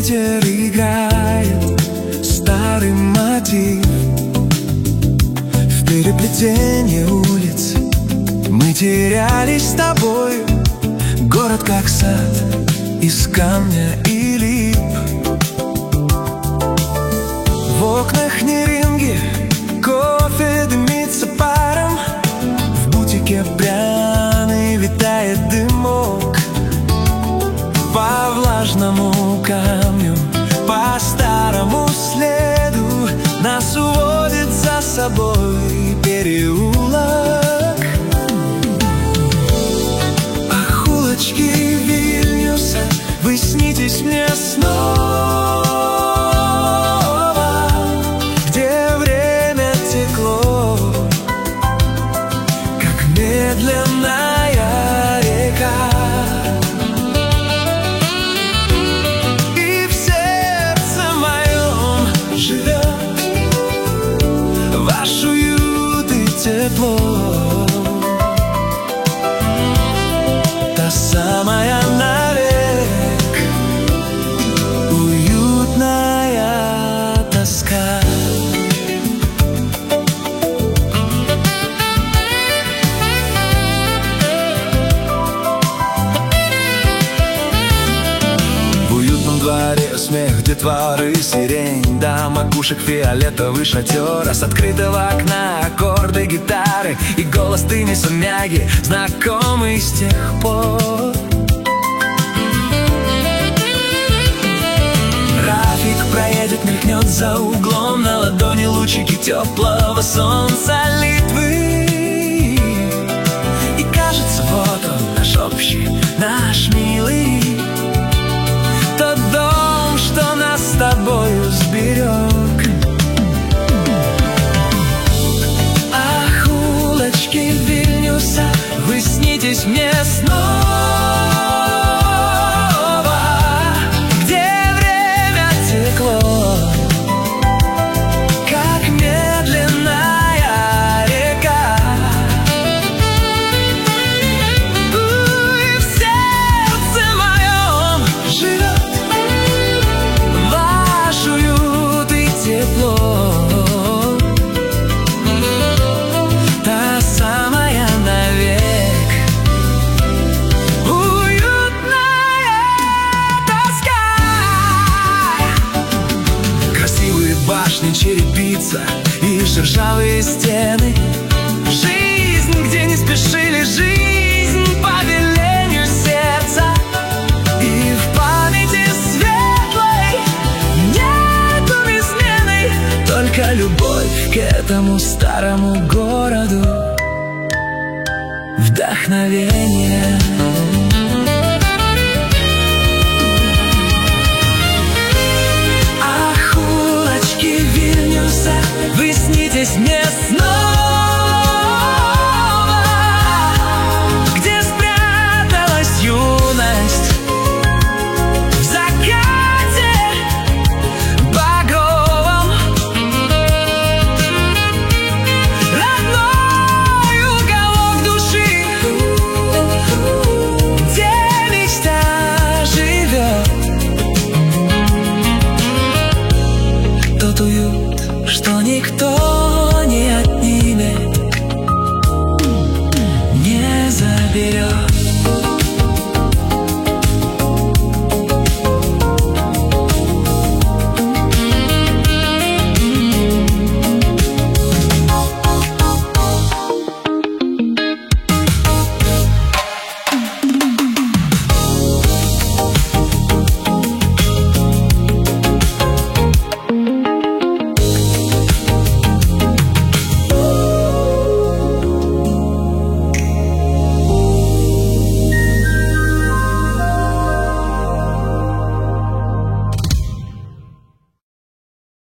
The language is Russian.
ветер играет старый мотив. В переплетении улиц мы терялись с тобой. Город как сад из камня и лип. В окнах не ринги, кофе дымится паром. В бутике пряный витает дымок. По влажному камню, по старому следу нас уводит за собой переулок. Ах, улочки Вильнюса, вы снитесь мне снова, где время текло, как медленная река. Ваш уют и тепло, та самая навек уютная тоска. В уютном дворе смех детворы, сирень, до макушек фиолетовый шатер. А с открытого окна аккорды гитары и голос Тынниса Мяги, знакомый с тех пор. Рафик проедет, мелькнет за углом, на ладони лучики теплого солнца Литвы. И кажется, вот он, наш общий, наш милый, тот дом, что нас с тобою сберег. Ах, улочки Вильнюса, вы снитесь мне снова, где время текло, как медленная река. И в сердце моем живет ваш уют и тепло, та самая навек уютная тоска. Красивые башни, черепица и ржавые стены. Жизнь, где не спешили, жизнь по велению сердца. И в памяти светлой нету измены, только любовь к этому старому городу, вдохновение. Ах, улочки Вильнюса, вы снитесь мне снова, где спряталась юность в закате багровом. Родной уголок души, где мечта живет. Тот уют, что никто не отнимет, не заберет.